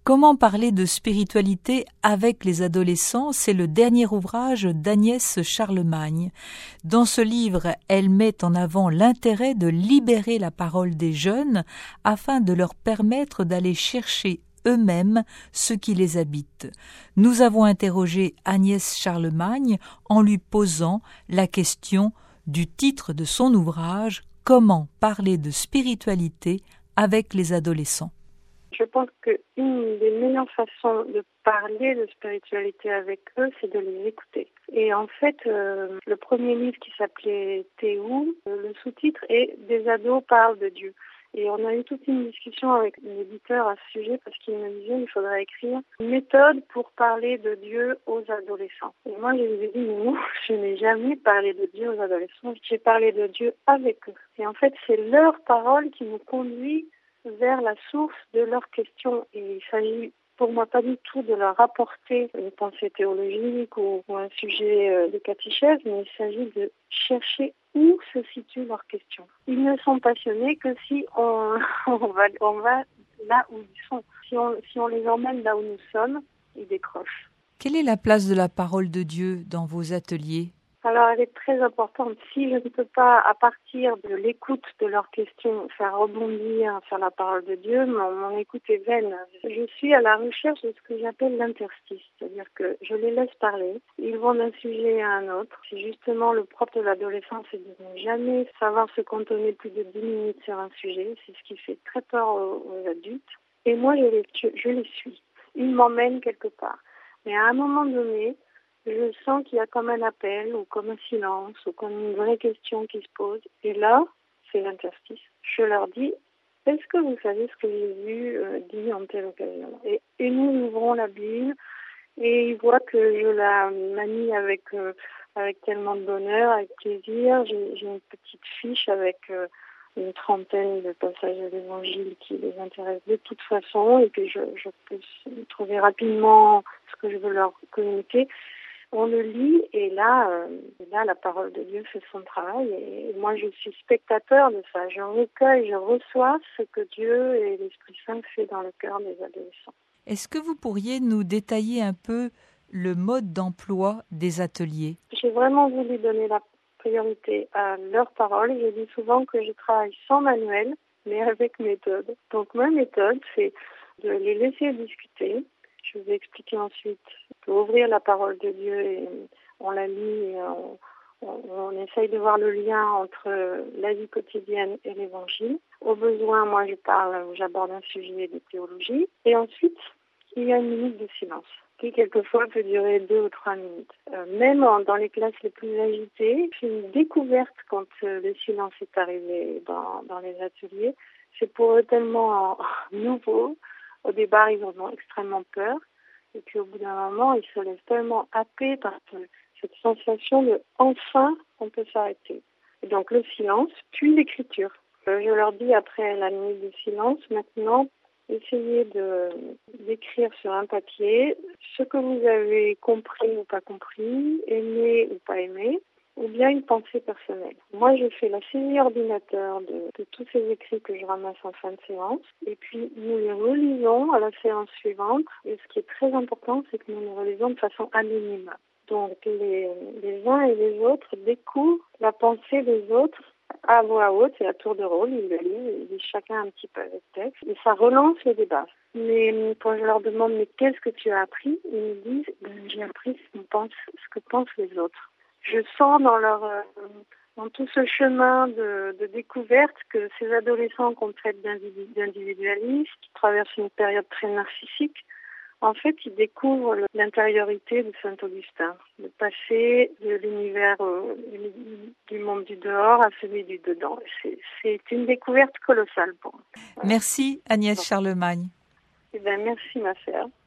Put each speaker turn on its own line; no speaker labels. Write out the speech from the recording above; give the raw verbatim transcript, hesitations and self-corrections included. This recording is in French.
Comment parler de spiritualité avec les adolescents, c'est le dernier ouvrage d'Agnès Charlemagne. Dans ce livre, elle met en avant l'intérêt de libérer la parole des jeunes afin de leur permettre d'aller chercher eux-mêmes ce qui les habite. Nous avons interrogé Agnès Charlemagne en lui posant la question du titre de son ouvrage « Comment parler de spiritualité avec les adolescents ».
Je pense qu'une des meilleures façons de parler de spiritualité avec eux, c'est de les écouter. Et en fait, euh, le premier livre qui s'appelait Théou, euh, le sous-titre est « Des ados parlent de Dieu ». Et on a eu toute une discussion avec l'éditeur à ce sujet parce qu'il me disait qu'il faudrait écrire une méthode pour parler de Dieu aux adolescents. Et moi, je lui ai dit, mais non, je n'ai jamais parlé de Dieu aux adolescents, j'ai parlé de Dieu avec eux. Et en fait, c'est leur parole qui nous conduit vers la source de leurs questions. Et il s'agit pour moi pas du tout de leur apporter une pensée théologique ou, ou un sujet de catéchèse, mais il s'agit de chercher où se situent leurs questions. Ils ne sont passionnés que si on, on, va, on va là où ils sont. Si on, si on les emmène là où nous sommes, ils décrochent.
Quelle est la place de la parole de Dieu dans vos ateliers ?
Alors, elle est très importante. Si je ne peux pas, à partir de l'écoute de leurs questions, faire rebondir sur la parole de Dieu, mon, mon écoute est vaine. Je suis à la recherche de ce que j'appelle l'interstice, c'est-à-dire que je les laisse parler. Ils vont d'un sujet à un autre. C'est justement le propre de l'adolescence, c'est de ne jamais savoir se cantonner plus de dix minutes sur un sujet. C'est ce qui fait très peur aux, aux adultes. Et moi, je les, je, je les suis. Ils m'emmènent quelque part. Mais à un moment donné, je sens qu'il y a comme un appel ou comme un silence ou comme une vraie question qui se pose. Et là, c'est l'interstice. Je leur dis, est-ce que vous savez ce que Jésus euh, dit en telle occasion ? et, et nous ouvrons la Bible et ils voient que je la manie avec, euh, avec tellement de bonheur, avec plaisir. J'ai, j'ai une petite fiche avec euh, une trentaine de passages de l'Évangile qui les intéressent de toute façon et puis je, je peux trouver rapidement ce que je veux leur communiquer. On le lit et là, euh, là, la parole de Dieu fait son travail et moi je suis spectateur de ça. Je recueille, je reçois ce que Dieu et l'Esprit Saint fait dans le cœur des adolescents.
Est-ce que vous pourriez nous détailler un peu le mode d'emploi des ateliers ?
J'ai vraiment voulu donner la priorité à leur parole. Je dis souvent que je travaille sans manuel, mais avec méthode. Donc ma méthode, c'est de les laisser discuter. Je vous ai expliqué ensuite ouvrir la parole de Dieu et on la lit et on, on, on essaye de voir le lien entre la vie quotidienne et l'évangile. Au besoin, moi je parle, j'aborde un sujet de théologie et ensuite il y a une minute de silence qui quelquefois peut durer deux ou trois minutes. Euh, même en, dans les classes les plus agitées, c'est une découverte quand euh, le silence est arrivé dans, dans les ateliers. C'est pour eux tellement nouveau. Au départ, ils en ont extrêmement peur. Et puis au bout d'un moment, ils se laissent tellement happer par cette sensation de enfin on peut s'arrêter. Et donc le silence, puis l'écriture. Euh, je leur dis après la minute de silence, maintenant, essayez de d'écrire sur un papier ce que vous avez compris ou pas compris, aimé ou pas aimé, ou bien une pensée personnelle. Moi, je fais la saisie ordinateur de, de tous ces écrits que je ramasse en fin de séance, et puis nous les relisons à la séance suivante. Et ce qui est très important, c'est que nous les relisons de façon anonyme. Donc, les, les uns et les autres découvrent la pensée des autres à voix haute et à tour de rôle. Ils le lisent, ils lisent chacun un petit peu avec texte, et ça relance le débat. Mais quand je leur demande « mais qu'est-ce que tu as appris ?», ils me disent ben, « j'ai appris ce, pense, ce que pensent les autres ». Je sens dans leur euh, dans tout ce chemin de, de découverte que ces adolescents qu'on traite d'individualistes, qui traversent une période très narcissique, en fait, ils découvrent l'intériorité de Saint-Augustin, de passer de l'univers euh, du monde du dehors à celui du dedans. C'est, c'est une découverte colossale pour moi.
Merci Agnès Charlemagne.
Eh bien, merci ma sœur.